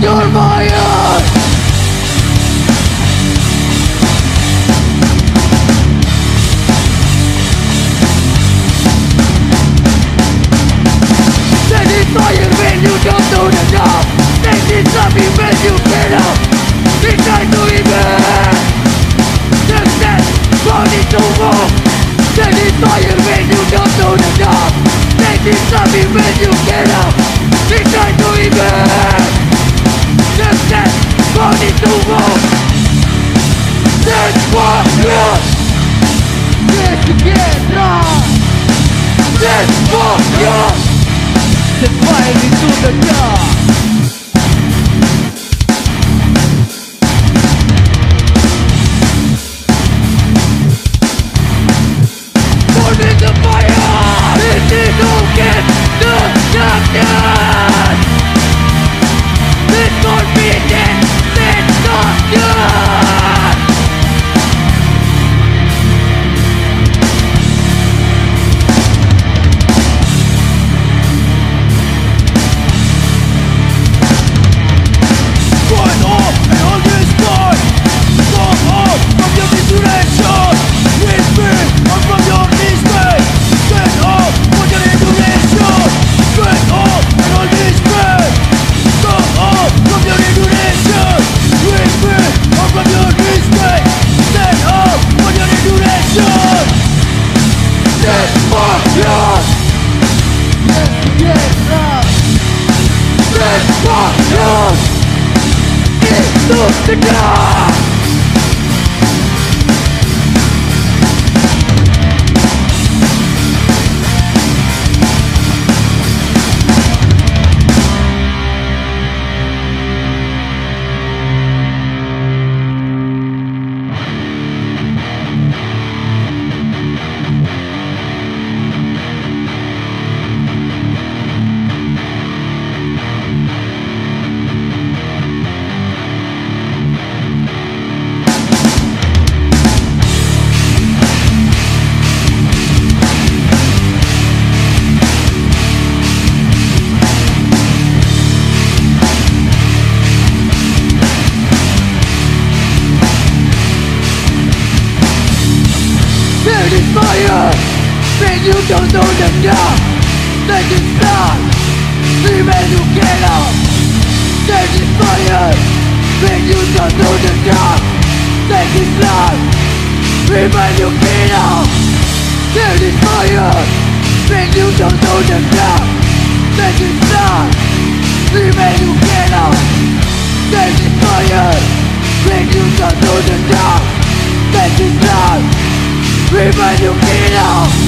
You're my own. Fire when you don't do the job. This is something when you get up. It's time to even. Success, wanting to walk. This is fire when you don't do the job. This is something when you get up. It's time to even. Success, wanting to walk. That's what you're. This you get wrong. That's what you're. Set fire into the dark. Burn in the fire. This is who gets the darkness. This forbidden destruction. The dark. There is fire when you don't know the job. That is not when you get up. There is fire when you don't know the job. That is not when you get up. There is fire when you don't know the job. That is not when you get up. There is fire when you don't know the job. That is not when you get out.